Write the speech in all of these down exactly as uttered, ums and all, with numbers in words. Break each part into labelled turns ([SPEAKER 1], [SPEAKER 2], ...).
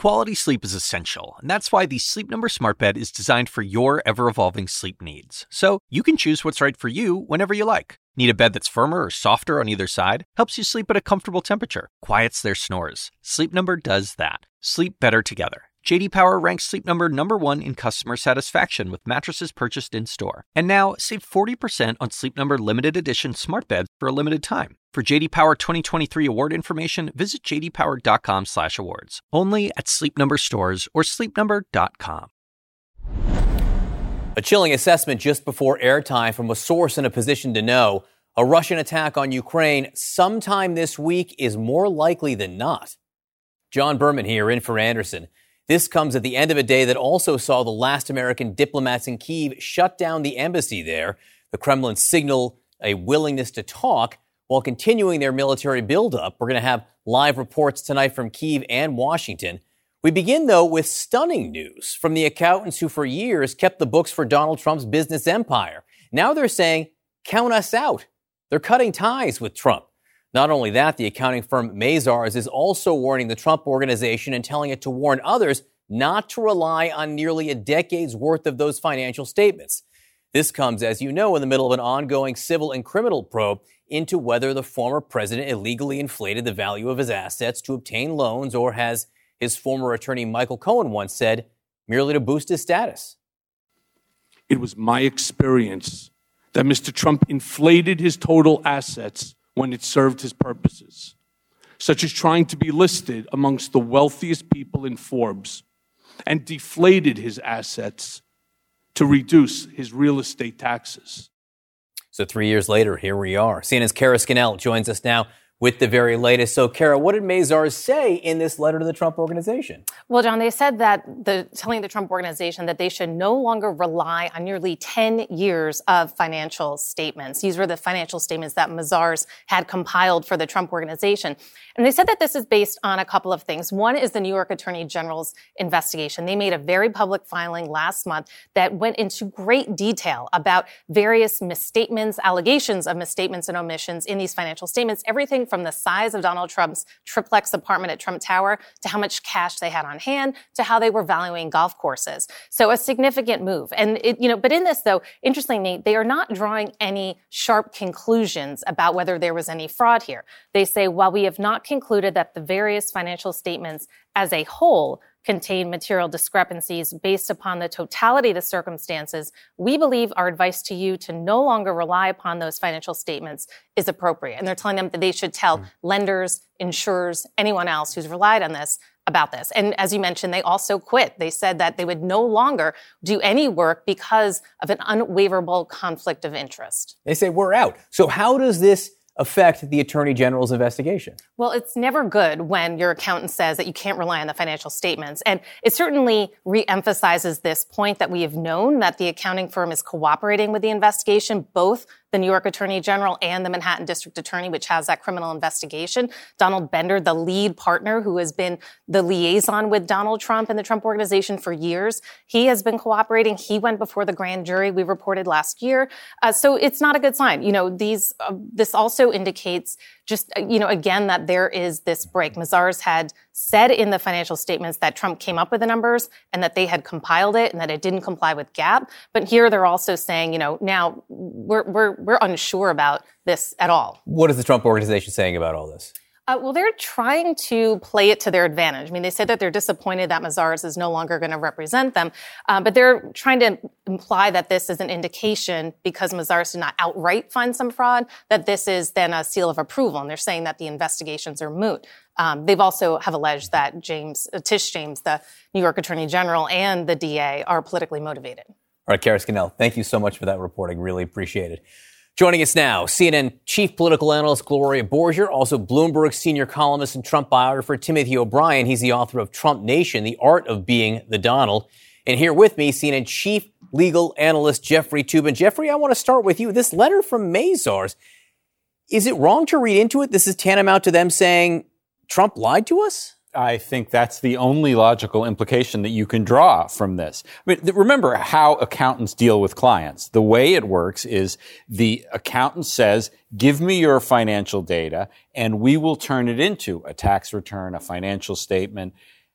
[SPEAKER 1] Quality sleep is essential, and that's why the Sleep Number Smart Bed is designed for your ever-evolving sleep needs. So you can choose what's right for you whenever you like. Need a bed that's firmer or softer on either side? Helps you sleep at a comfortable temperature. Quiets their snores. Sleep Number does that. Sleep better together. J D Power ranks Sleep Number number one in customer satisfaction with mattresses purchased in-store. And now, save forty percent on Sleep Number limited edition smart beds for a limited time. For J D Power twenty twenty-three award information, visit j d power dot com slash awards. Only at Sleep Number stores or sleep number dot com.
[SPEAKER 2] A chilling assessment just before airtime from a source in a position to know. A Russian attack on Ukraine sometime this week is more likely than not. John Berman here, in for Anderson. This comes at the end of a day that also saw the last American diplomats in Kyiv shut down the embassy there. The Kremlin signaled a willingness to talk while continuing their military buildup. We're going to have live reports tonight from Kyiv and Washington. We begin, though, with stunning news from the accountants who for years kept the books for Donald Trump's business empire. Now they're saying, count us out. They're cutting ties with Trump. Not only that, the accounting firm Mazars is also warning the Trump Organization and telling it to warn others not to rely on nearly a decade's worth of those financial statements. This comes, as you know, in the middle of an ongoing civil and criminal probe into whether the former president illegally inflated the value of his assets to obtain loans, or, as his former attorney Michael Cohen once said, merely to boost his status.
[SPEAKER 3] It was my experience that Mister Trump inflated his total assets when it served his purposes, such as trying to be listed amongst the wealthiest people in Forbes, and deflated his assets to reduce his real estate taxes.
[SPEAKER 2] So three years later, here we are. C N N's Kara Scannell joins us now with the very latest. So, Kara, what did Mazars say in this letter to the Trump Organization?
[SPEAKER 4] Well, John, they said that the telling the Trump Organization that they should no longer rely on nearly ten years of financial statements. These were the financial statements that Mazars had compiled for the Trump Organization. And they said that this is based on a couple of things. One is the New York Attorney General's investigation. They made a very public filing last month that went into great detail about various misstatements, allegations of misstatements and omissions in these financial statements, everything from the size of Donald Trump's triplex apartment at Trump Tower to how much cash they had on hand to how they were valuing golf courses. So a significant move. And it, you know, but in this, though, interestingly, they are not drawing any sharp conclusions about whether there was any fraud here. They say, while we have not concluded that the various financial statements as a whole contain material discrepancies based upon the totality of the circumstances, we believe our advice to you to no longer rely upon those financial statements is appropriate. And they're telling them that they should tell mm. lenders, insurers, anyone else who's relied on this about this. And as you mentioned, they also quit. They said that they would no longer do any work because of an unwaverable conflict of interest.
[SPEAKER 2] They say we're out. So how does this affect the Attorney General's investigation?
[SPEAKER 4] Well, it's never good when your accountant says that you can't rely on the financial statements. And it certainly reemphasizes this point that we have known that the accounting firm is cooperating with the investigation, both the New York Attorney General and the Manhattan District Attorney, which has that criminal investigation. Donald Bender, the lead partner who has been the liaison with Donald Trump and the Trump Organization for years, he has been cooperating. He went before the grand jury, we reported last year. Uh, so it's not a good sign. You know, these, uh, this also indicates just, you know, again, that there is this break. Mazars had said in the financial statements that Trump came up with the numbers and that they had compiled it and that it didn't comply with GAAP. But here they're also saying, you know, now we're, we're, we're unsure about this at all.
[SPEAKER 2] What is the Trump Organization saying about all this?
[SPEAKER 4] Uh, well, they're trying to play it to their advantage. I mean, they said that they're disappointed that Mazars is no longer going to represent them, uh, but they're trying to imply that this is an indication, because Mazars did not outright find some fraud, that this is then a seal of approval, and they're saying that the investigations are moot. Um, they've also have alleged that James uh, Tish James, the New York Attorney General, and the D A are politically motivated.
[SPEAKER 2] All right, Kara Scannell, thank you so much for that reporting. Really appreciate it. Joining us now, C N N chief political analyst Gloria Borger, also Bloomberg senior columnist and Trump biographer Timothy O'Brien. He's the author of Trump Nation, The Art of Being the Donald. And here with me, C N N chief legal analyst Jeffrey Toobin. Jeffrey, I want to start with you. This letter from Mazars, is it wrong to read into it? This is tantamount to them saying Trump lied to us?
[SPEAKER 5] I think that's the only logical implication that you can draw from this. I mean, remember how accountants deal with clients. The way it works is the accountant says, give me your financial data, and we will turn it into a tax return, a financial statement.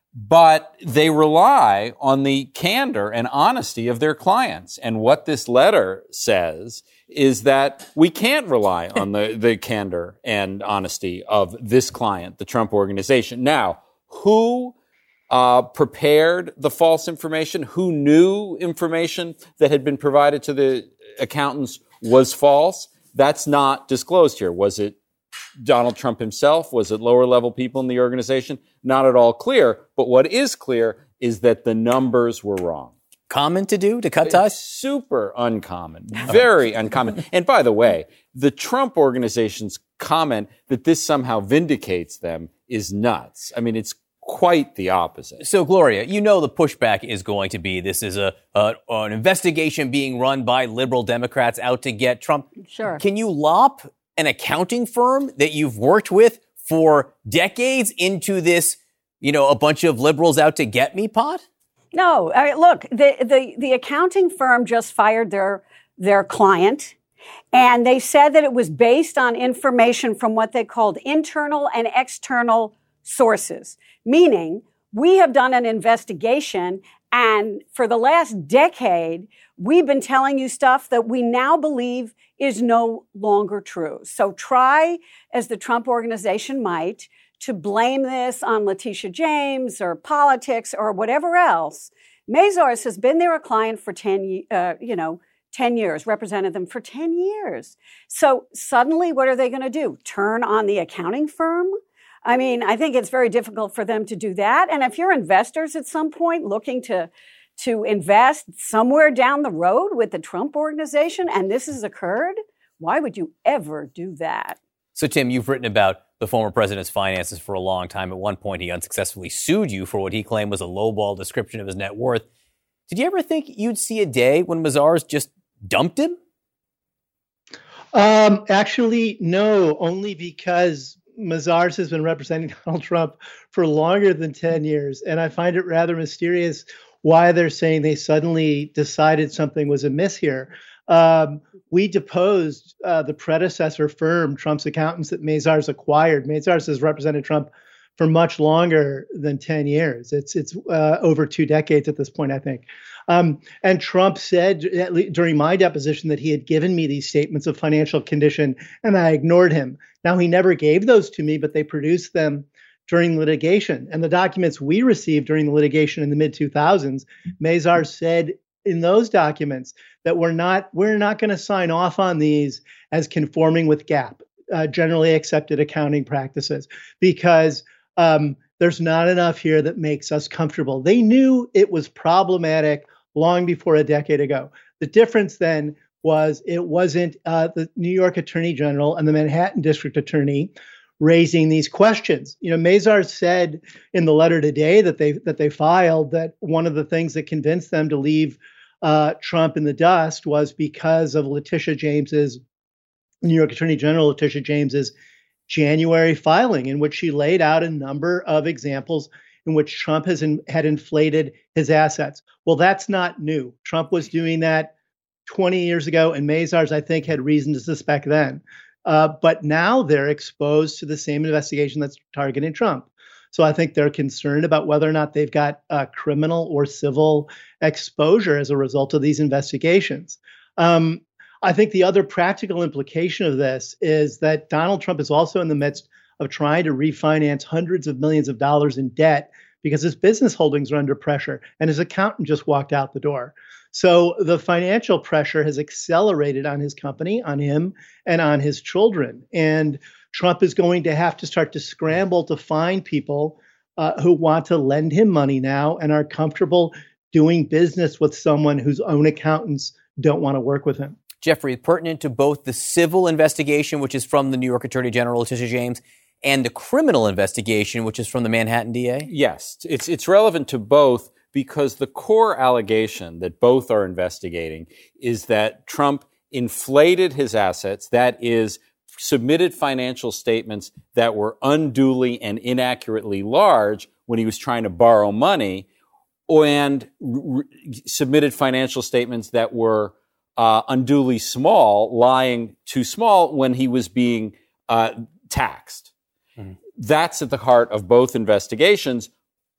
[SPEAKER 5] but they rely on the candor and honesty of their clients. And what this letter says is that we can't rely on the, the candor and honesty of this client, the Trump Organization. Now, who uh, prepared the false information? Who knew information that had been provided to the accountants was false? That's not disclosed here. Was it Donald Trump himself? Was it lower level people in the organization? Not at all clear. But what is clear is that the numbers were wrong.
[SPEAKER 2] Common to do, to cut ties?
[SPEAKER 5] Super uncommon. Very uncommon. And by the way, the Trump Organization's comment that this somehow vindicates them is nuts. I mean, it's quite the opposite.
[SPEAKER 2] So, Gloria, you know the pushback is going to be this is a, a an investigation being run by liberal Democrats out to get Trump.
[SPEAKER 6] Sure.
[SPEAKER 2] Can you lop an accounting firm that you've worked with for decades into this, you know, a bunch of liberals out to get me pot?
[SPEAKER 6] No, I mean, look, the, the, the accounting firm just fired their, their client, and they said that it was based on information from what they called internal and external sources, meaning we have done an investigation, and for the last decade, we've been telling you stuff that we now believe is no longer true. So try, as the Trump Organization might, to blame this on Letitia James or politics or whatever else. Mazars has been their client for ten, uh, you know, ten years, represented them for ten years. So suddenly, what are they going to do? Turn on the accounting firm? I mean, I think it's very difficult for them to do that. And if you're investors at some point looking to to invest somewhere down the road with the Trump Organization, and this has occurred, why would you ever do that?
[SPEAKER 2] So, Tim, you've written about the former president's finances for a long time. At one point, he unsuccessfully sued you for what he claimed was a lowball description of his net worth. Did you ever think you'd see a day when Mazars just dumped him?
[SPEAKER 7] Um, actually, no, only because Mazars has been representing Donald Trump for longer than ten years. And I find it rather mysterious why they're saying they suddenly decided something was amiss here. Um, we deposed uh, the predecessor firm, Trump's accountants, that Mazars acquired. Mazars has represented Trump for much longer than ten years. It's it's uh, over two decades at this point, I think. Um, and Trump said at le- during my deposition that he had given me these statements of financial condition, and I ignored him. Now, he never gave those to me, but they produced them during litigation. And the documents we received during the litigation in the mid two thousands, Mazars said in those documents that we're not we're not going to sign off on these as conforming with GAAP, uh, generally accepted accounting practices, because um, there's not enough here that makes us comfortable. They knew it was problematic long before a decade ago. The difference then was it wasn't uh, the New York Attorney General and the Manhattan District Attorney raising these questions. You know, Mazars said in the letter today that they that they filed that one of the things that convinced them to leave uh, Trump in the dust was because of Letitia James's, New York Attorney General Letitia James's January filing, in which she laid out a number of examples in which Trump has in, had inflated his assets. Well, that's not new. Trump was doing that twenty years ago, and Mazars, I think, had reason to suspect then. Uh, but now they're exposed to the same investigation that's targeting Trump. So I think they're concerned about whether or not they've got uh, criminal or civil exposure as a result of these investigations. Um, I think the other practical implication of this is that Donald Trump is also in the midst of trying to refinance hundreds of millions of dollars in debt because his business holdings are under pressure, and his accountant just walked out the door. So the financial pressure has accelerated on his company, on him, and on his children. And Trump is going to have to start to scramble to find people uh, who want to lend him money now and are comfortable doing business with someone whose own accountants don't want to work with him.
[SPEAKER 2] Jeffrey, pertinent to both the civil investigation, which is from the New York Attorney General Letitia James, and the criminal investigation, which is from the Manhattan D A?
[SPEAKER 5] Yes, it's it's relevant to both because the core allegation that both are investigating is that Trump inflated his assets, that is, submitted financial statements that were unduly and inaccurately large when he was trying to borrow money, and re- submitted financial statements that were uh, unduly small, lying too small when he was being uh, taxed. Mm-hmm. That's at the heart of both investigations.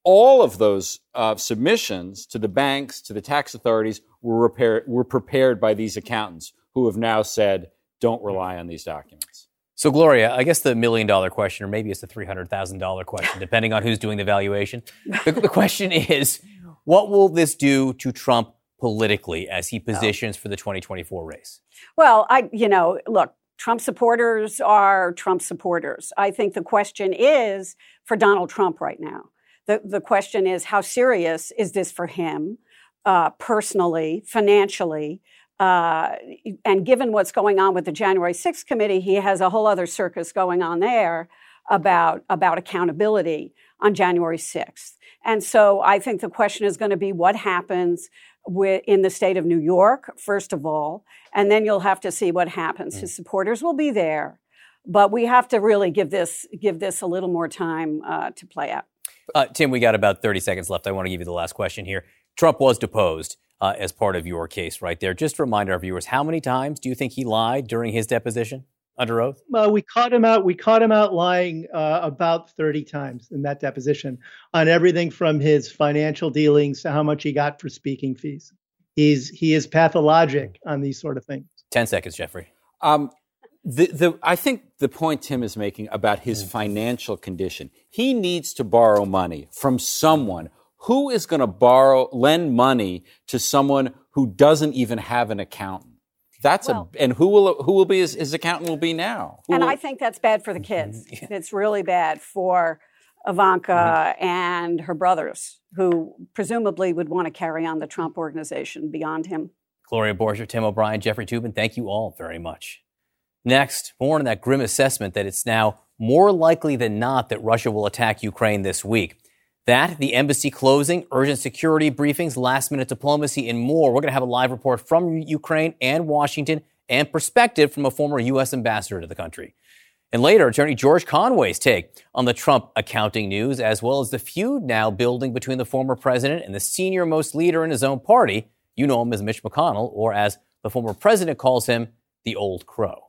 [SPEAKER 5] all of those uh, submissions to the banks, to the tax authorities, were, repair- were prepared by these accountants who have now said, don't rely on these documents.
[SPEAKER 2] So, Gloria, I guess the million dollar question, or maybe it's the three hundred thousand dollars question, depending on who's doing the valuation. The, the question is, what will this do to Trump politically as he positions for the twenty twenty-four race?
[SPEAKER 6] Well, I, you know, look, Trump supporters are Trump supporters. I think the question is for Donald Trump right now. The, the question is, how serious is this for him uh, personally, financially? Uh, and given what's going on with the January sixth committee, he has a whole other circus going on there about, about accountability on January sixth. And so I think the question is going to be what happens with, in the state of New York, first of all, and then you'll have to see what happens. His supporters will be there, but we have to really give this, give this a little more time uh, to play out.
[SPEAKER 2] Uh, Tim, we got about thirty seconds left. I want to give you the last question here. Trump was deposed uh, as part of your case right there. Just to remind our viewers, how many times do you think he lied during his deposition under oath?
[SPEAKER 7] Well, we caught him out. We caught him out lying uh, about thirty times in that deposition on everything from his financial dealings to how much he got for speaking fees. He's he is pathologic on these sort of things.
[SPEAKER 2] Ten seconds, Jeffrey.
[SPEAKER 5] Um, the, the, I think the point Tim is making about his financial condition, he needs to borrow money from someone. Who is going to borrow, lend money to someone who doesn't even have an accountant? That's well, a, and who will, who will be his, his accountant will be now? Who
[SPEAKER 6] and
[SPEAKER 5] will,
[SPEAKER 6] I think that's bad for the kids. It's really bad for Ivanka mm-hmm. and her brothers, who presumably would want to carry on the Trump organization beyond him.
[SPEAKER 2] Gloria Borger, Tim O'Brien, Jeffrey Toobin, thank you all very much. Next, more on that grim assessment that it's now more likely than not that Russia will attack Ukraine this week. That, the embassy closing, urgent security briefings, last-minute diplomacy, and more. We're going to have a live report from Ukraine and Washington and perspective from a former U S ambassador to the country. And later, Attorney George Conway's take on the Trump accounting news, as well as the feud now building between the former president and the senior-most leader in his own party. You know him as Mitch McConnell, or as the former president calls him, the Old Crow.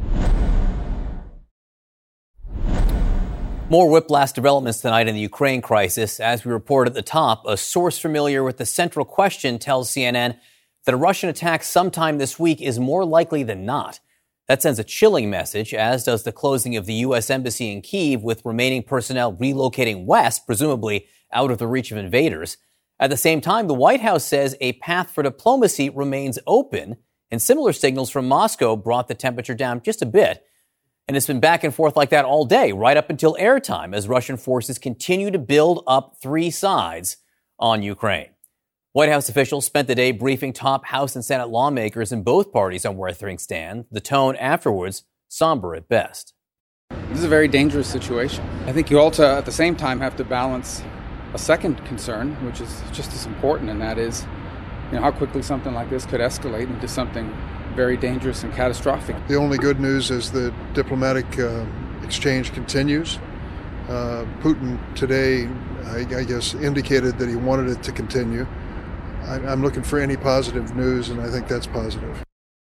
[SPEAKER 2] More whiplash developments tonight in the Ukraine crisis. As we report at the top, a source familiar with the central question tells C N N that a Russian attack sometime this week is more likely than not. That sends a chilling message, as does the closing of the U S embassy in Kyiv, with remaining personnel relocating west, presumably out of the reach of invaders. At the same time, the White House says a path for diplomacy remains open, and similar signals from Moscow brought the temperature down just a bit. And it's been back and forth like that all day, right up until airtime, as Russian forces continue to build up three sides on Ukraine. White House officials spent the day briefing top House and Senate lawmakers in both parties on where things stand. The tone afterwards, somber at best.
[SPEAKER 8] This is a very dangerous situation. I think you also, at the same time, have to balance a second concern, which is just as important, and that is, you know, how quickly something like this could escalate into something very dangerous and catastrophic.
[SPEAKER 9] The only good news is the diplomatic uh, exchange continues. Uh, Putin today, I, I guess, indicated that he wanted it to continue. I, I'm looking for any positive news, and I think that's positive.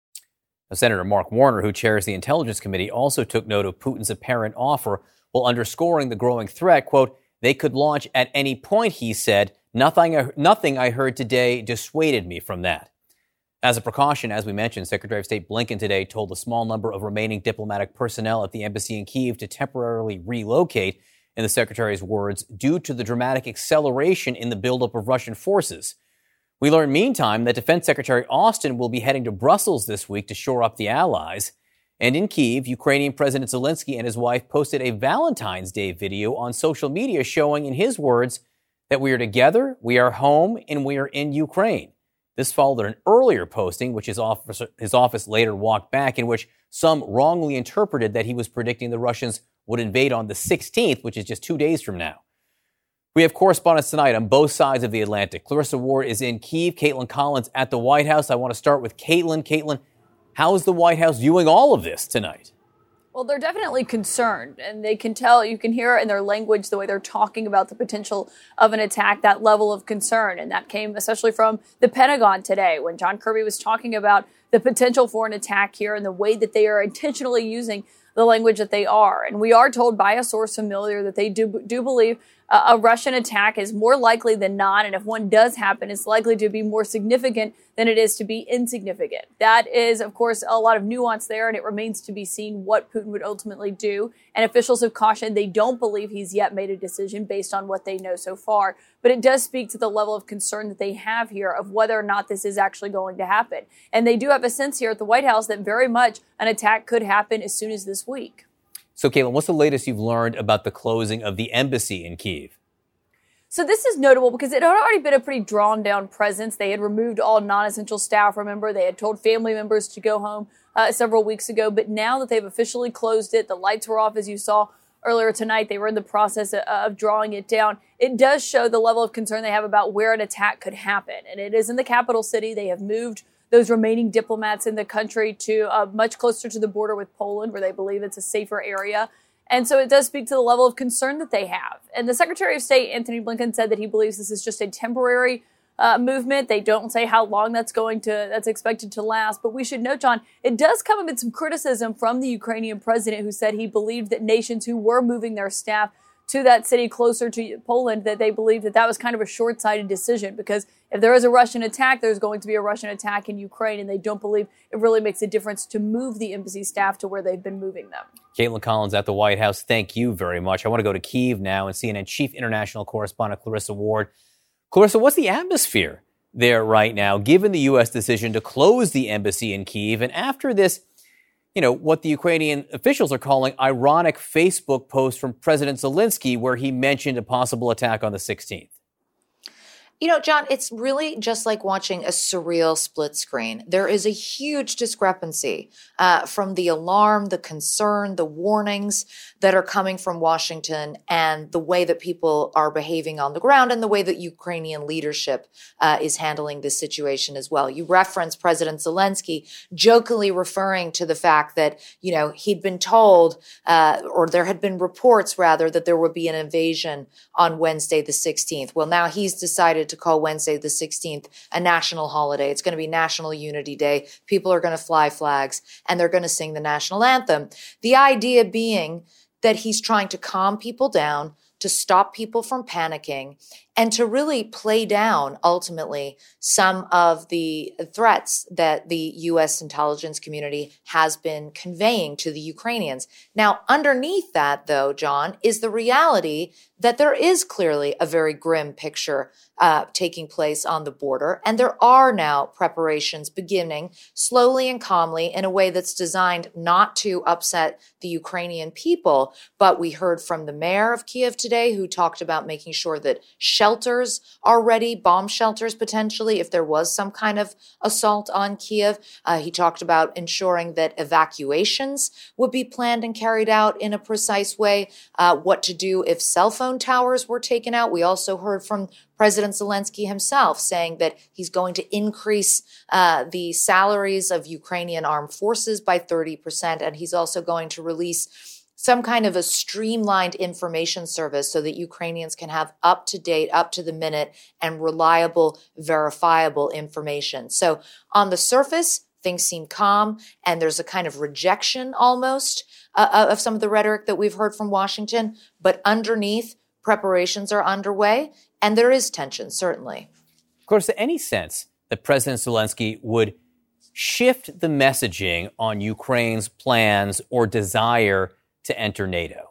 [SPEAKER 2] Senator Mark Warner, who chairs the Intelligence Committee, also took note of Putin's apparent offer while underscoring the growing threat. Quote, they could launch at any point, he said. Nothing, nothing I heard today dissuaded me from that. As a precaution, as we mentioned, Secretary of State Blinken today told a small number of remaining diplomatic personnel at the embassy in Kyiv to temporarily relocate, in the secretary's words, due to the dramatic acceleration in the buildup of Russian forces. We learned, meantime, that Defense Secretary Austin will be heading to Brussels this week to shore up the allies. And in Kyiv, Ukrainian President Zelensky and his wife posted a Valentine's Day video on social media showing, in his words, that we are together, we are home, and we are in Ukraine. This followed an earlier posting, which his office, his office later walked back, in which some wrongly interpreted that he was predicting the Russians would invade on the sixteenth, which is just two days from now. We have correspondents tonight on both sides of the Atlantic. Clarissa Ward is in Kyiv, Caitlin Collins at the White House. I want to start with Caitlin. Caitlin, how is the White House viewing all of this tonight?
[SPEAKER 10] Well, they're definitely concerned, and they can tell, you can hear it in their language, the way they're talking about the potential of an attack, that level of concern. And that came especially from the Pentagon today, when John Kirby was talking about the potential for an attack here and the way that they are intentionally using the language that they are. And we are told by a source familiar that they do do believe uh, a Russian attack is more likely than not. And if one does happen, it's likely to be more significant than it is to be insignificant. That is, of course, a lot of nuance there, and it remains to be seen what Putin would ultimately do. And officials have cautioned they don't believe he's yet made a decision based on what they know so far. But it does speak to the level of concern that they have here of whether or not this is actually going to happen. And they do have a sense here at the White House that very much an attack could happen as soon as this week.
[SPEAKER 2] So, Caitlin, what's the latest you've learned about the closing of the embassy in Kyiv?
[SPEAKER 10] So this is notable because it had already been a pretty drawn-down presence. They had removed all non-essential staff, remember? They had told family members to go home uh, several weeks ago. But now that they've officially closed it, the lights were off, as you saw earlier tonight. They were in the process of, of drawing it down. It does show the level of concern they have about where an attack could happen. And it is in the capital city. They have moved those remaining diplomats in the country to uh, much closer to the border with Poland, where they believe it's a safer area. And so it does speak to the level of concern that they have. And the Secretary of State, Antony Blinken, said that he believes this is just a temporary uh, movement. They don't say how long that's going to, that's expected to last. But we should note, John, it does come amid some criticism from the Ukrainian president, who said he believed that nations who were moving their staff to that city closer to Poland, that they believed that that was kind of a short-sighted decision, because if there is a Russian attack, there's going to be a Russian attack in Ukraine, and they don't believe it really makes a difference to move the embassy staff to where they've been moving them.
[SPEAKER 2] Caitlin Collins at the White House, thank you very much. I want to go to Kyiv now and C N N Chief International Correspondent Clarissa Ward. Clarissa, what's the atmosphere there right now, given the U S decision to close the embassy in Kyiv, and after this, you know, what the Ukrainian officials are calling ironic Facebook post from President Zelensky, where he mentioned a possible attack on the sixteenth?
[SPEAKER 11] You know, John, it's really just like watching a surreal split screen. There is a huge discrepancy uh, from the alarm, the concern, the warnings that are coming from Washington, and the way that people are behaving on the ground, and the way that Ukrainian leadership uh, is handling this situation as well. You reference President Zelensky jokingly referring to the fact that, you know, he'd been told, uh, or there had been reports rather, that there would be an invasion on Wednesday the sixteenth. Well, now he's decided to call Wednesday the sixteenth a national holiday. It's going to be National Unity Day. People are going to fly flags, and they're going to sing the national anthem. The idea being that he's trying to calm people down, to stop people from panicking, and to really play down, ultimately, some of the threats that the U S intelligence community has been conveying to the Ukrainians. Now, underneath that, though, John, is the reality that there is clearly a very grim picture uh, taking place on the border, and there are now preparations beginning slowly and calmly in a way that's designed not to upset the Ukrainian people. But we heard from the mayor of Kyiv today, who talked about making sure that shelters are ready, bomb shelters potentially, if there was some kind of assault on Kyiv. Uh, he talked about ensuring that evacuations would be planned and carried out in a precise way, uh, what to do if cell phone towers were taken out. We also heard from President Zelensky himself saying that he's going to increase uh, the salaries of Ukrainian armed forces by thirty percent, and he's also going to release some kind of a streamlined information service so that Ukrainians can have up-to-date, up-to-the-minute, and reliable, verifiable information. So on the surface, things seem calm, and there's a kind of rejection almost uh, of some of the rhetoric that we've heard from Washington. But underneath, preparations are underway, and there is tension, certainly.
[SPEAKER 2] Of course, any sense that President Zelensky would shift the messaging on Ukraine's plans or desire to enter NATO?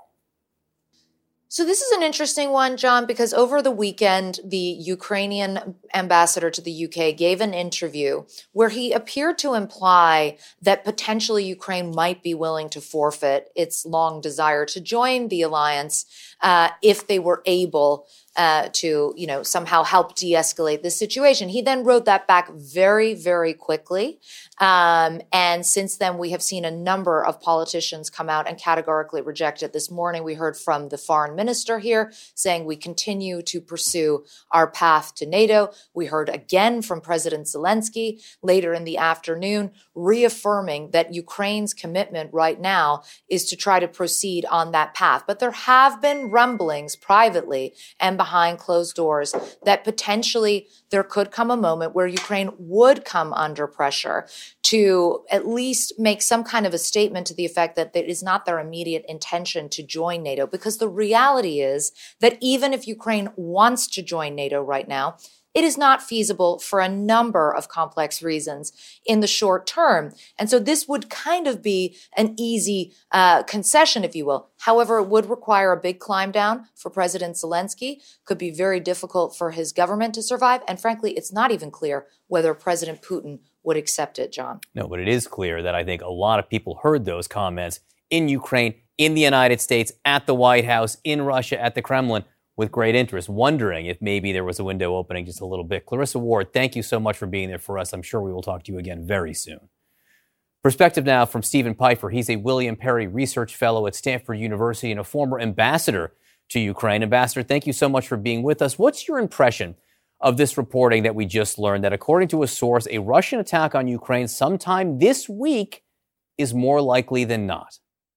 [SPEAKER 11] So this is an interesting one, John, because over the weekend, the Ukrainian ambassador to the U K gave an interview where he appeared to imply that potentially Ukraine might be willing to forfeit its long desire to join the alliance uh, if they were able uh, to, you know, somehow help de-escalate this situation. He then wrote that back very, very quickly. Um, and since then, we have seen a number of politicians come out and categorically reject it. This morning, we heard from the foreign minister here saying we continue to pursue our path to NATO. We heard again from President Zelensky later in the afternoon, reaffirming that Ukraine's commitment right now is to try to proceed on that path. But there have been rumblings privately and behind closed doors that potentially there could come a moment where Ukraine would come under pressure to at least make some kind of a statement to the effect that it is not their immediate intention to join NATO. Because the reality is that even if Ukraine wants to join NATO right now, it is not feasible for a number of complex reasons in the short term. And so this would kind of be an easy uh, concession, if you will. However, it would require a big climb down for President Zelensky, could be very difficult for his government to survive. And frankly, it's not even clear whether President Putin would accept it, John.
[SPEAKER 2] No, but it is clear that I think a lot of people heard those comments in Ukraine, in the United States, at the White House, in Russia, at the Kremlin, with great interest, wondering if maybe there was a window opening just a little bit. Clarissa Ward, thank you so much for being there for us. I'm sure we will talk to you again very soon. Perspective now from Stephen Pifer. He's a William Perry Research Fellow at Stanford University and a former ambassador to Ukraine. Ambassador, thank you so much for being with us. What's your impression of this reporting that we just learned that, according to a source, a Russian attack on Ukraine sometime this week is more likely than not?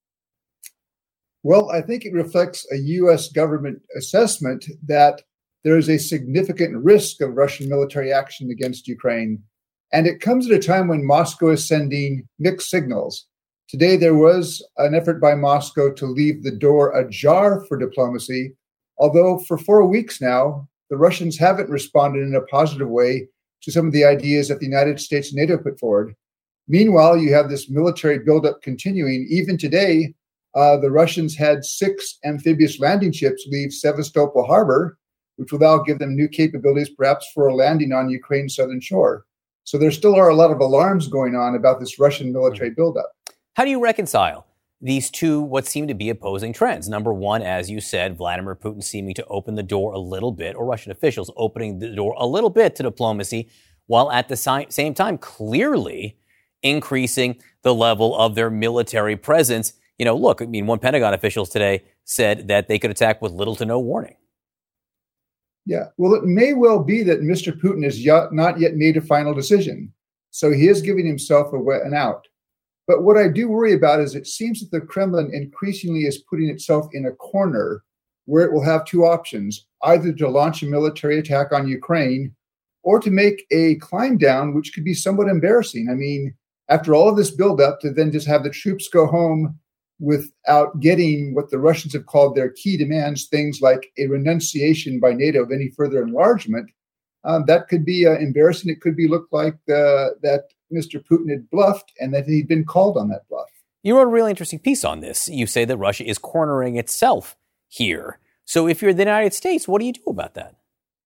[SPEAKER 12] Well, I think it reflects a U S government assessment that there is a significant risk of Russian military action against Ukraine. And it comes at a time when Moscow is sending mixed signals. Today, there was an effort by Moscow to leave the door ajar for diplomacy, although for four weeks now, the Russians haven't responded in a positive way to some of the ideas that the United States and NATO put forward. Meanwhile, you have this military buildup continuing. Even today, Uh, the Russians had six amphibious landing ships leave Sevastopol harbor, which will now give them new capabilities, perhaps for a landing on Ukraine's southern shore. So there still are a lot of alarms going on about this Russian military buildup.
[SPEAKER 2] How do you reconcile these two, what seem to be opposing trends? Number one, as you said, Vladimir Putin seeming to open the door a little bit, or Russian officials opening the door a little bit to diplomacy, while at the si- same time clearly increasing the level of their military presence. You know, look, I mean, one Pentagon official today said that they could attack with little to no warning.
[SPEAKER 12] Yeah, well, it may well be that Mister Putin has y- not yet made a final decision. So he is giving himself a way, an out. But what I do worry about is it seems that the Kremlin increasingly is putting itself in a corner where it will have two options, either to launch a military attack on Ukraine or to make a climb down, which could be somewhat embarrassing. I mean, after all of this buildup, to then just have the troops go home without getting what the Russians have called their key demands, things like a renunciation by NATO of any further enlargement, um, that could be uh, embarrassing. It could be look like uh, that Mister Putin had bluffed and that he'd been called on that bluff.
[SPEAKER 2] You wrote a really interesting piece on this. You say that Russia is cornering itself here. So if you're the United States, what do you do about that?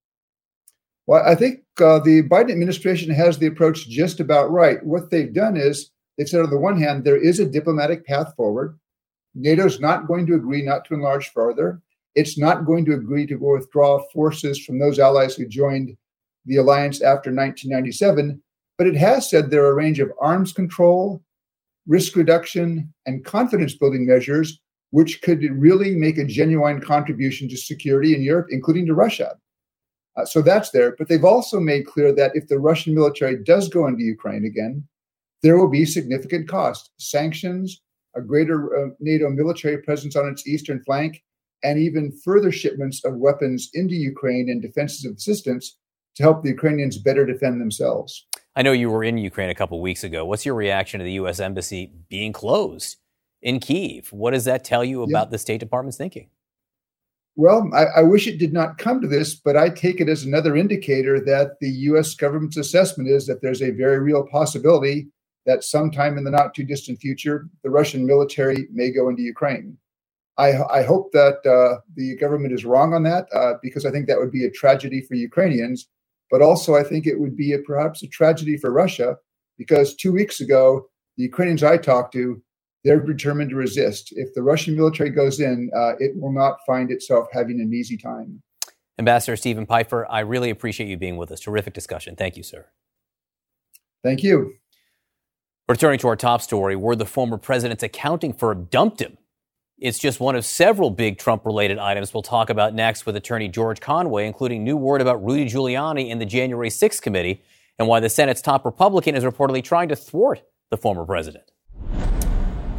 [SPEAKER 12] Well, I think uh, the Biden administration has the approach just about right. What they've done is they've said, on the one hand, there is a diplomatic path forward. NATO's not going to agree not to enlarge further. It's not going to agree to withdraw forces from those allies who joined the alliance after nineteen ninety-seven. But it has said there are a range of arms control, risk reduction, and confidence building measures which could really make a genuine contribution to security in Europe, including to Russia. Uh, so that's there. But they've also made clear that if the Russian military does go into Ukraine again, there will be significant cost, sanctions, a greater uh, NATO military presence on its eastern flank, and even further shipments of weapons into Ukraine and defensive assistance to help the Ukrainians better defend themselves.
[SPEAKER 2] I know you were in Ukraine a couple of weeks ago. What's your reaction to the U S embassy being closed in Kyiv? What does that tell you about yeah. the State Department's thinking?
[SPEAKER 12] Well, I, I wish it did not come to this, but I take it as another indicator that the U S government's assessment is that there's a very real possibility that sometime in the not too distant future, the Russian military may go into Ukraine. I, I hope that uh, the government is wrong on that, uh, because I think that would be a tragedy for Ukrainians. But also, I think it would be a, perhaps a tragedy for Russia, because two weeks ago, the Ukrainians I talked to, they're determined to resist. If the Russian military goes in, uh, it will not find itself having an easy time.
[SPEAKER 2] Ambassador Stephen Pifer, I really appreciate you being with us. Terrific discussion. Thank you, sir.
[SPEAKER 12] Thank you.
[SPEAKER 2] Returning to our top story, where the former president's accounting firm dumped him. It's just one of several big Trump-related items we'll talk about next with attorney George Conway, including new word about Rudy Giuliani and the January sixth committee and why the Senate's top Republican is reportedly trying to thwart the former president.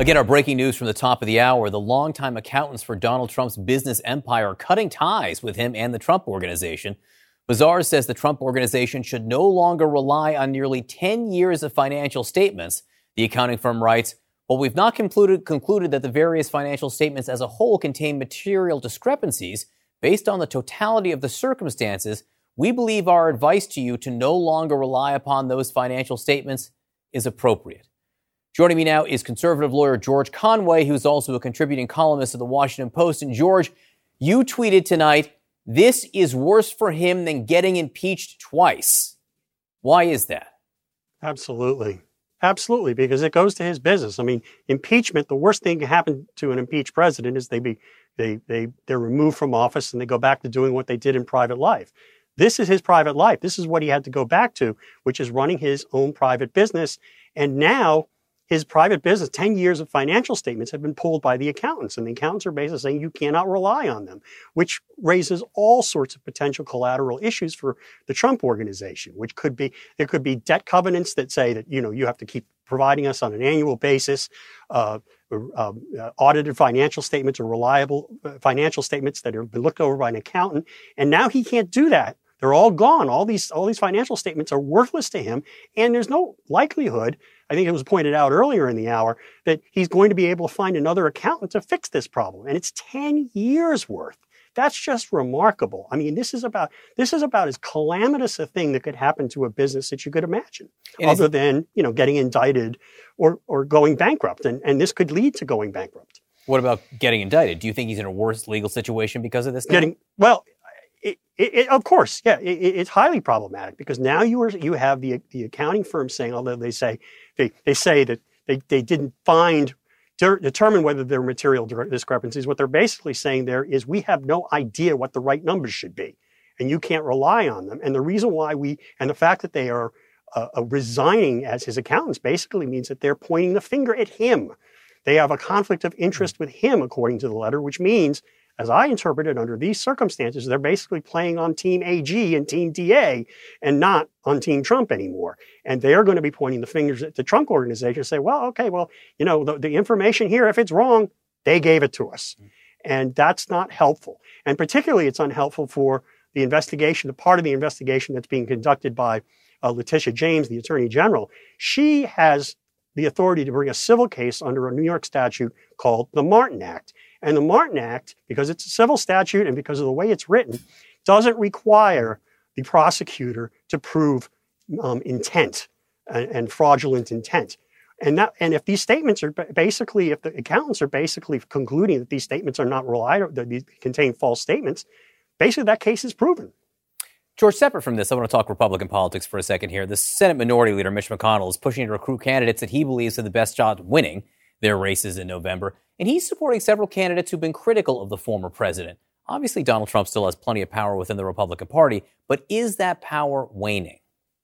[SPEAKER 2] Again, our breaking news from the top of the hour. The longtime accountants for Donald Trump's business empire are cutting ties with him and the Trump Organization. Mazars says the Trump Organization should no longer rely on nearly ten years of financial statements. The accounting firm writes, "While we've not concluded, concluded that the various financial statements as a whole contain material discrepancies, based on the totality of the circumstances, we believe our advice to you to no longer rely upon those financial statements is appropriate." Joining me now is conservative lawyer George Conway, who's also a contributing columnist at the Washington Post. And George, you tweeted tonight, "This is worse for him than getting impeached twice." Why is that?
[SPEAKER 13] Absolutely. Absolutely, because it goes to his business. I mean, impeachment, the worst thing that can happen to an impeached president is they be they they they're removed from office and they go back to doing what they did in private life. This is his private life. This is what he had to go back to, which is running his own private business. And now his private business, ten years of financial statements have been pulled by the accountants, and the accountants are basically saying you cannot rely on them, which raises all sorts of potential collateral issues for the Trump Organization, which could be, there could be debt covenants that say that, you know, you have to keep providing us on an annual basis, uh, uh, uh, audited financial statements or reliable uh, financial statements that have been looked over by an accountant. And now he can't do that. They're all gone. All these, all these financial statements are worthless to him. And there's no likelihood, I think it was pointed out earlier in the hour, that he's going to be able to find another accountant to fix this problem. And it's ten years worth. That's just remarkable. I mean, this is about, this is about as calamitous a thing that could happen to a business that you could imagine, and other than, you know, getting indicted or, or going bankrupt. And, and this could lead to going bankrupt.
[SPEAKER 2] What about getting indicted? Do you think he's in a worse legal situation because of this now?
[SPEAKER 13] Getting, well, It, it, it, of course, yeah, it, it's highly problematic because now you are you have the the accounting firm saying, although they say they, they say that they, they didn't find de- determine whether there are material discrepancies. What they're basically saying there is we have no idea what the right numbers should be, and you can't rely on them. And the reason why we and the fact that they are uh, uh, resigning as his accountants basically means that they're pointing the finger at him. They have a conflict of interest with him, according to the letter, which means, as I interpret it, under these circumstances, they're basically playing on Team A G and Team D A and not on Team Trump anymore. And they're going to be pointing the fingers at the Trump Organization and say, well, okay, well, you know, the, the information here, if it's wrong, they gave it to us. And that's not helpful. And particularly it's unhelpful for the investigation, the part of the investigation that's being conducted by uh, Letitia James, the Attorney General. She has the authority to bring a civil case under a New York statute called the Martin Act. And the Martin Act, because it's a civil statute and because of the way it's written, doesn't require the prosecutor to prove um, intent and, and fraudulent intent. And that, and if these statements are basically, if the accountants are basically concluding that these statements are not reliable, that these contain false statements, basically that case is proven.
[SPEAKER 2] George, separate from this, I want to talk Republican politics for a second here. The Senate Minority Leader, Mitch McConnell, is pushing to recruit candidates that he believes have the best shot at winning their races in November. And he's supporting several candidates who've been critical of the former president. Obviously, Donald Trump still has plenty of power within the Republican Party, but is that power waning?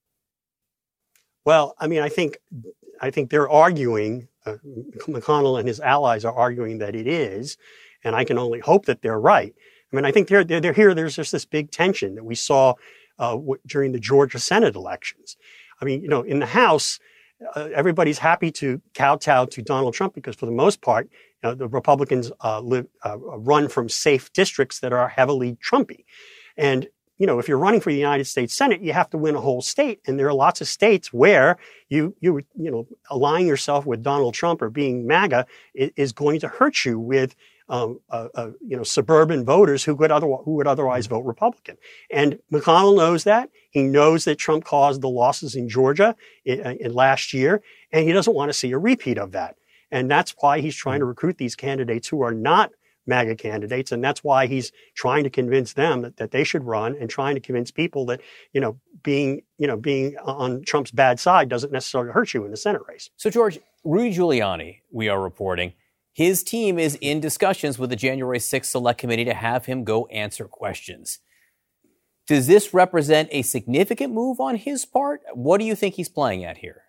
[SPEAKER 13] Well, I mean, I think I think they're arguing, uh, McConnell and his allies are arguing that it is, and I can only hope that they're right. I mean, I think they're, they're, they're here. There's just this big tension that we saw uh, w- during the Georgia Senate elections. I mean, you know, in the House, uh, everybody's happy to kowtow to Donald Trump because for the most part, you know, the Republicans uh, live, uh, run from safe districts that are heavily Trumpy. And, you know, if you're running for the United States Senate, you have to win a whole state. And there are lots of states where you, you, you know, aligning yourself with Donald Trump or being MAGA is, is going to hurt you with Um, uh, uh, you know, suburban voters who would otherwise who would otherwise vote Republican. And McConnell knows that. He knows that Trump caused the losses in Georgia in, in last year, and he doesn't want to see a repeat of that. And that's why he's trying to recruit these candidates who are not MAGA candidates, and that's why he's trying to convince them that, that they should run, and trying to convince people that, you know, being you know being on Trump's bad side doesn't necessarily hurt you in the Senate race.
[SPEAKER 2] So, George, Rudy Giuliani, we are reporting, his team is in discussions with the January sixth Select Committee to have him go answer questions. Does this represent a significant move on his part? What do you think he's playing at here?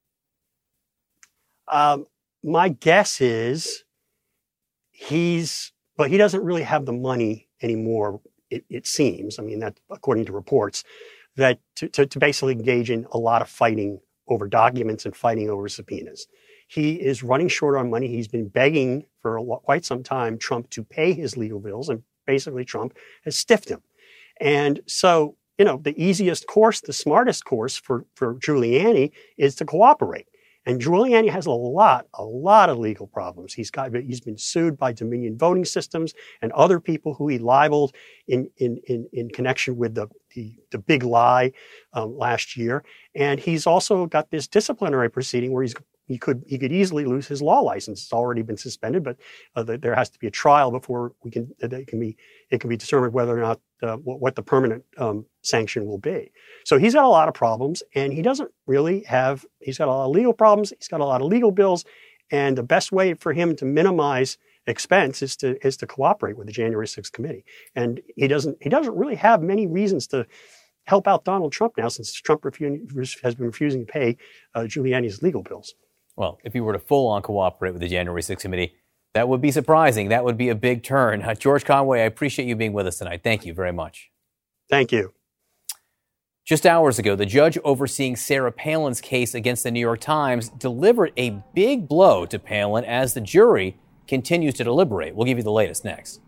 [SPEAKER 13] Um, my guess is he's, but he doesn't really have the money anymore, it, it seems. I mean, that according to reports, that to, to, to basically engage in a lot of fighting over documents and fighting over subpoenas. he is running short on money. He's been begging for a, quite some time Trump to pay his legal bills, and basically Trump has stiffed him. And so, you know, the easiest course, the smartest course for, for Giuliani is to cooperate. And Giuliani has a lot, a lot of legal problems. He's got, he's been sued by Dominion Voting Systems and other people who he libeled in, in, in, in connection with the, the, the big lie um, last year. And he's also got this disciplinary proceeding where he's He could he could easily lose his law license. It's already been suspended, but uh, the, there has to be a trial before we can it can be it can be determined whether or not uh, what, what the permanent um, sanction will be. So he's got a lot of problems, and he doesn't really have. He's got a lot of legal problems. He's got a lot of legal bills, and the best way for him to minimize expense is to is to cooperate with the January sixth committee. And he doesn't he doesn't really have many reasons to help out Donald Trump now, since Trump refu- has been refusing to pay uh, Giuliani's legal bills.
[SPEAKER 2] Well, if he were to full-on cooperate with the January sixth committee, that would be surprising. That would be a big turn. Uh, George Conway, I appreciate you being with us tonight. Thank you very much.
[SPEAKER 13] Thank you.
[SPEAKER 2] Just hours ago, the judge overseeing Sarah Palin's case against the New York Times delivered a big blow to Palin as the jury continues to deliberate. We'll give you the latest next.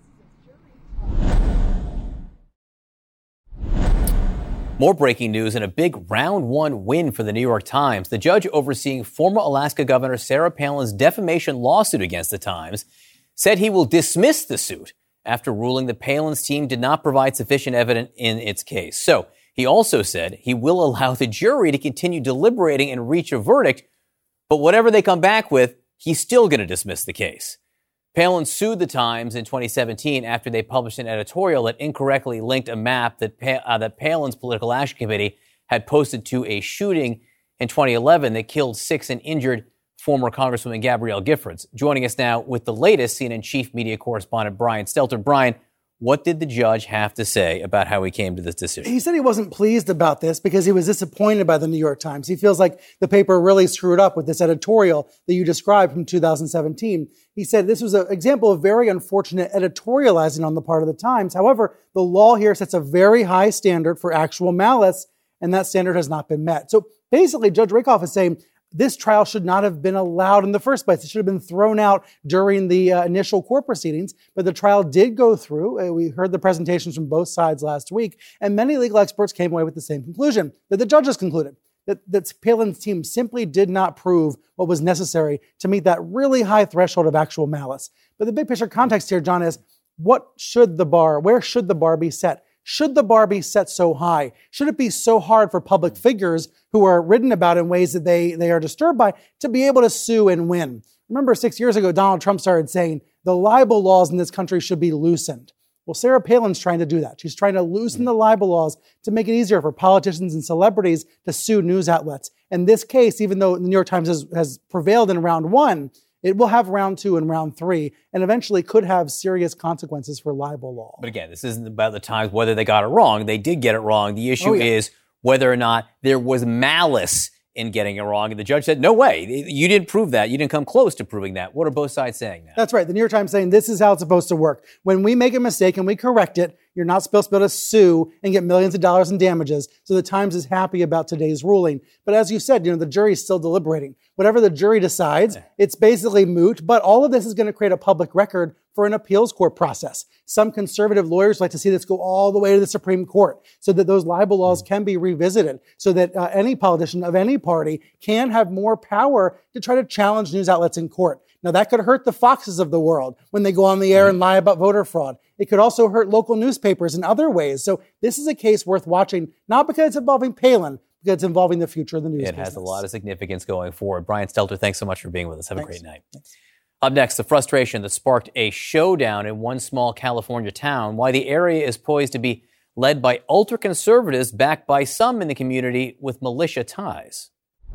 [SPEAKER 2] More breaking news and a big round one win for the New York Times. The judge overseeing former Alaska Governor Sarah Palin's defamation lawsuit against the Times said he will dismiss the suit after ruling that Palin's team did not provide sufficient evidence in its case. So he also said he will allow the jury to continue deliberating and reach a verdict, but whatever they come back with, he's still going to dismiss the case. Palin sued the Times in twenty seventeen after they published an editorial that incorrectly linked a map that, pa- uh, that Palin's Political Action Committee had posted to a shooting in twenty eleven that killed six and injured former Congresswoman Gabrielle Giffords. Joining us now with the latest, C N N chief media correspondent Brian Stelter. Brian, what did the judge have to say about how he came to this decision?
[SPEAKER 14] He said he wasn't pleased about this because he was disappointed by the New York Times. He feels like the paper really screwed up with this editorial that you described from two thousand seventeen. He said this was an example of very unfortunate editorializing on the part of the Times. However, the law here sets a very high standard for actual malice, and that standard has not been met. So basically, Judge Rakoff is saying this trial should not have been allowed in the first place. It should have been thrown out during the uh, initial court proceedings, but the trial did go through. Uh, we heard the presentations from both sides last week, and many legal experts came away with the same conclusion that the judges concluded, that, that Palin's team simply did not prove what was necessary to meet that really high threshold of actual malice. But the big picture context here, John, is what should the bar, where should the bar be set? Should the bar be set so high? Should it be so hard for public figures who are written about in ways that they, they are disturbed by to be able to sue and win? Remember, six years ago, Donald Trump started saying the libel laws in this country should be loosened. Well, Sarah Palin's trying to do that. She's trying to loosen the libel laws to make it easier for politicians and celebrities to sue news outlets. And this case, even though the New York Times has, has prevailed in round one, it will have round two and round three, and eventually could have serious consequences for libel law.
[SPEAKER 2] But again, this isn't about the Times, whether they got it wrong. They did get it wrong. The issue
[SPEAKER 14] oh, yeah.
[SPEAKER 2] is whether or not there was malice in getting it wrong. And the judge said, no way. You didn't prove that. You didn't come close to proving that. What are both sides saying now?
[SPEAKER 14] That's right. The New York Times saying this is how it's supposed to work. When we make a mistake and we correct it, you're not supposed to be able to sue and get millions of dollars in damages. So the Times is happy about today's ruling. But as you said, you know, the jury's still deliberating. Whatever the jury decides, it's basically moot. But all of this is going to create a public record for an appeals court process. Some conservative lawyers like to see this go all the way to the Supreme Court so that those libel laws can be revisited, so that uh, any politician of any party can have more power to try to challenge news outlets in court. Now, that could hurt the Foxes of the world when they go on the air and lie about voter fraud. It could also hurt local newspapers in other ways. So this is a case worth watching, not because it's involving Palin, because it's involving the future of the news
[SPEAKER 2] It
[SPEAKER 14] business.
[SPEAKER 2] has a lot of significance going forward. Brian Stelter, thanks so much for being with us. Have
[SPEAKER 14] Thanks.
[SPEAKER 2] a great night.
[SPEAKER 14] Thanks.
[SPEAKER 2] Up next, the frustration that sparked a showdown in one small California town, why the area is poised to be led by ultra-conservatives backed by some in the community with militia ties.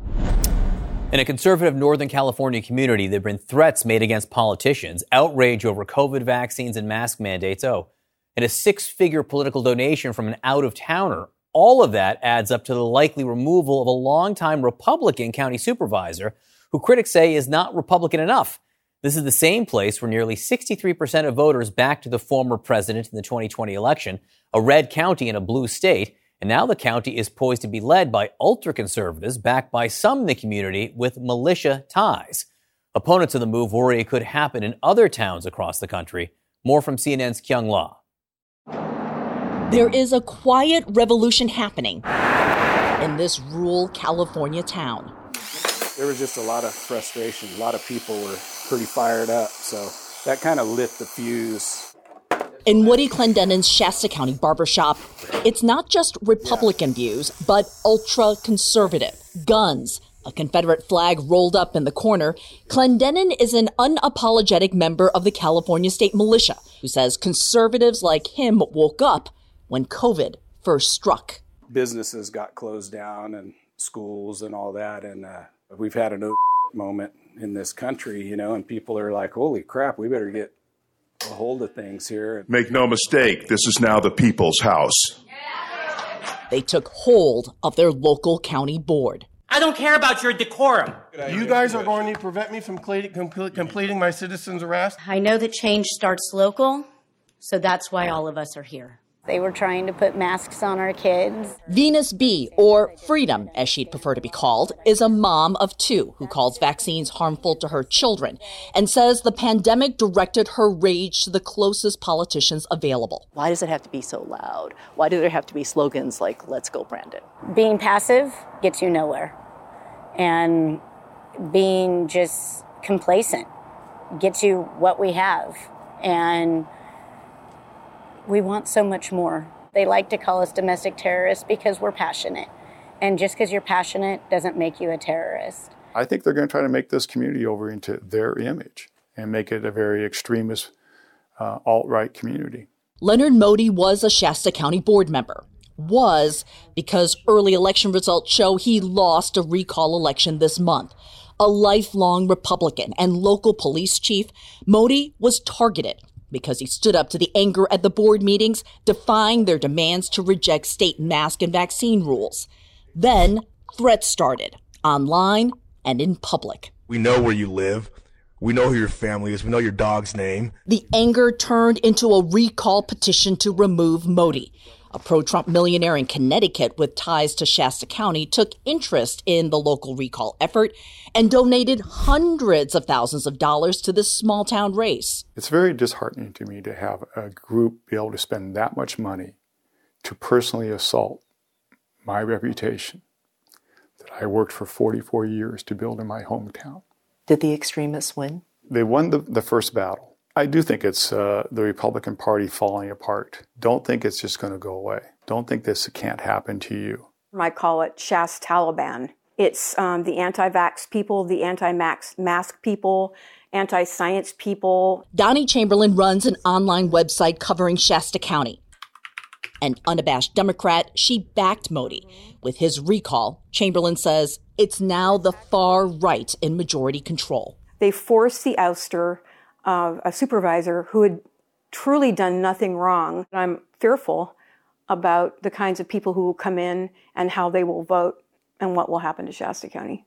[SPEAKER 2] In a conservative Northern California community, there have been threats made against politicians, outrage over COVID vaccines and mask mandates, oh, and a six-figure political donation from an out-of-towner. All of that adds up to the likely removal of a longtime Republican county supervisor who critics say is not Republican enough. This is the same place where nearly sixty-three percent of voters backed the former president in the twenty twenty election, a red county in a blue state, And now the county is poised to be led by ultra-conservatives backed by some in the community with militia ties. Opponents of the move worry it could happen in other towns across the country. More from C N N's Kyung La.
[SPEAKER 15] There is a quiet revolution happening in this rural California town.
[SPEAKER 16] There was just a lot of frustration. A lot of people were pretty fired up, so that kind of lit the fuse.
[SPEAKER 15] In Woody Clendenin's Shasta County barbershop, it's not just Republican views, but ultra-conservative. Guns, a Confederate flag rolled up in the corner. Clendenin is an unapologetic member of the California State Militia who says conservatives like him woke up when COVID first struck.
[SPEAKER 16] Businesses got closed down and schools and all that, and uh, we've had an moment in this country, you know, and people are like, holy crap, we better get a hold of things here.
[SPEAKER 17] Make no mistake, this is now the people's house.
[SPEAKER 15] They took hold of their local county board.
[SPEAKER 18] I don't care about your decorum.
[SPEAKER 19] You guys are going to prevent me from completing my citizen's arrest?
[SPEAKER 20] I know that change starts local, so that's why all of us are here.
[SPEAKER 21] They were trying to put masks on our kids.
[SPEAKER 15] Venus B, or Freedom, as she'd prefer to be called, is a mom of two who calls vaccines harmful to her children and says the pandemic directed her rage to the closest politicians available.
[SPEAKER 22] Why does it have to be so loud? Why do there have to be slogans like, let's go Brandon?
[SPEAKER 21] Being passive gets you nowhere. And being just complacent gets you what we have. And we want so much more. They like to call us domestic terrorists because we're passionate. And just because you're passionate doesn't make you a terrorist.
[SPEAKER 23] I think they're going to try to make this community over into their image and make it a very extremist, uh, alt-right community.
[SPEAKER 15] Leonard Modi was a Shasta County board member. Was because early election results show he lost a recall election this month. A lifelong Republican and local police chief, Modi was targeted because he stood up to the anger at the board meetings, defying their demands to reject state mask and vaccine rules. Then threats started, online and in public.
[SPEAKER 24] We know where you live. We know who your family is. We know your dog's name.
[SPEAKER 15] The anger turned into a recall petition to remove Modi. A pro-Trump millionaire in Connecticut with ties to Shasta County took interest in the local recall effort and donated hundreds of thousands of dollars to this small-town race.
[SPEAKER 23] It's very disheartening to me to have a group be able to spend that much money to personally assault my reputation that I worked for forty-four years to build in my hometown.
[SPEAKER 22] Did the extremists win?
[SPEAKER 23] They won the, the first battle. I do think it's uh, the Republican Party falling apart. Don't think it's just going to go away. Don't think this can't happen to you.
[SPEAKER 25] I call it Shast Taliban. It's um, the anti-vax people, the anti-mask people, anti-science people.
[SPEAKER 15] Donnie Chamberlain runs an online website covering Shasta County. An unabashed Democrat, she backed Modi. With his recall, Chamberlain says it's now the far right in majority control.
[SPEAKER 25] They forced the ouster of a supervisor who had truly done nothing wrong. I'm fearful about the kinds of people who will come in and how they will vote and what will happen to Shasta County.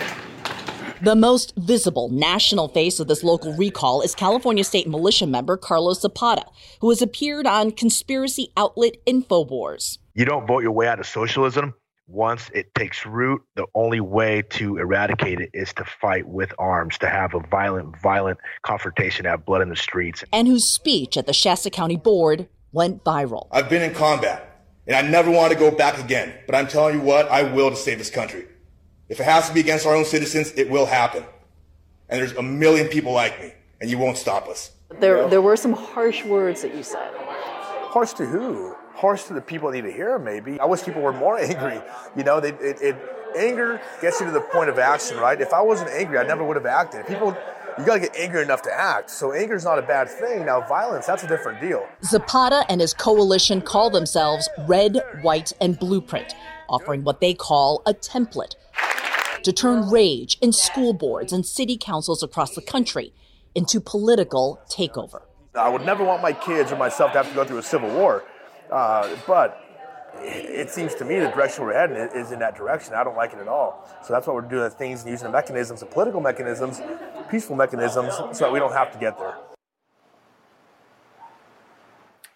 [SPEAKER 15] The most visible national face of this local recall is California State Militia member Carlos Zapata, who has appeared on conspiracy outlet InfoWars.
[SPEAKER 26] You don't vote your way out of socialism. Once it takes root, the only way to eradicate it is to fight with arms, to have a violent, violent confrontation, have blood in the streets.
[SPEAKER 15] And whose speech at the Shasta County Board went viral.
[SPEAKER 27] I've been in combat, and I never want to go back again. But I'm telling you what, I will to save this country. If it has to be against our own citizens, it will happen. And there's a million people like me, and you won't stop us.
[SPEAKER 22] There, there were some harsh words that you said.
[SPEAKER 28] Harsh to who? Harsh to the people that need to hear, maybe. I wish people were more angry. You know, they, it, it, anger gets you to the point of action, right? If I wasn't angry, I never would have acted. People, you got to get angry enough to act. So anger is not a bad thing. Now, violence, that's a different deal.
[SPEAKER 15] Zapata and his coalition call themselves Red, White, and Blueprint, offering what they call a template to turn rage in school boards and city councils across the country into political takeover.
[SPEAKER 28] I would never want my kids or myself to have to go through a civil war. Uh, but it seems to me the direction we're heading is in that direction. I don't like it at all. So that's why we're doing things and using the mechanisms, the political mechanisms, peaceful mechanisms, so that we don't have to get there.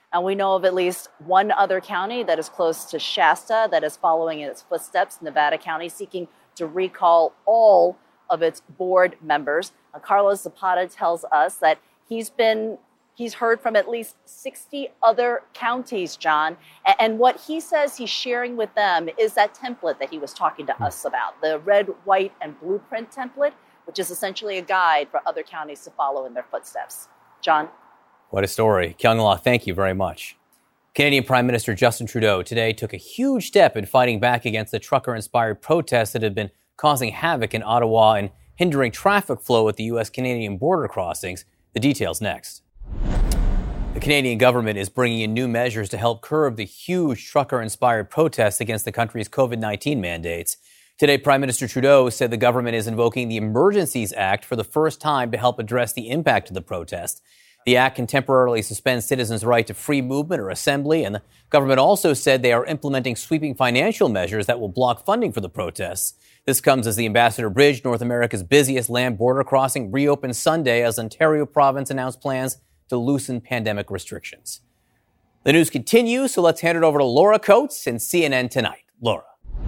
[SPEAKER 22] And we know of at least one other county that is close to Shasta that is following in its footsteps, Nevada County, seeking to recall all of its board members. Uh, Carlos Zapata tells us that he's been he's heard from at least sixty other counties, John. And, and what he says he's sharing with them is that template that he was talking to us about, the red, white, and blueprint template, which is essentially a guide for other counties to follow in their footsteps. John?
[SPEAKER 2] What a story. Kyung-La, thank you very much. Canadian Prime Minister Justin Trudeau today took a huge step in fighting back against the trucker-inspired protests that had been causing havoc in Ottawa and hindering traffic flow at the U S-Canadian border crossings. The details next. The Canadian government is bringing in new measures to help curb the huge trucker-inspired protests against the country's covid nineteen mandates. Today, Prime Minister Trudeau said the government is invoking the Emergencies Act for the first time to help address the impact of the protest. The act can temporarily suspend citizens' right to free movement or assembly, and the government also said they are implementing sweeping financial measures that will block funding for the protests. This comes as the Ambassador Bridge, North America's busiest land border crossing, reopens Sunday as Ontario province announced plans to loosen pandemic restrictions. The news continues, so let's hand it over to Laura Coates in C N N Tonight. Laura.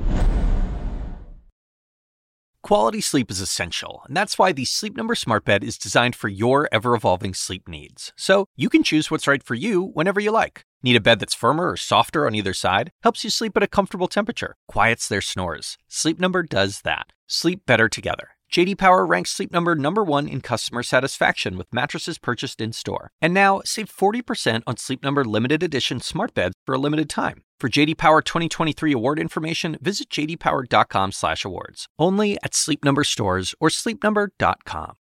[SPEAKER 1] Quality sleep is essential, and that's why the Sleep Number Smart Bed is designed for your ever-evolving sleep needs. So you can choose what's right for you whenever you like. Need a bed that's firmer or softer on either side? Helps you sleep at a comfortable temperature. Quiets their snores. Sleep Number does that. Sleep better together. J D Power ranks Sleep Number number one in customer satisfaction with mattresses purchased in-store. And now, save forty percent on Sleep Number limited edition smart beds for a limited time. For J D Power twenty twenty-three award information, visit j d power dot com slash awards. Only at Sleep Number stores or sleep number dot com.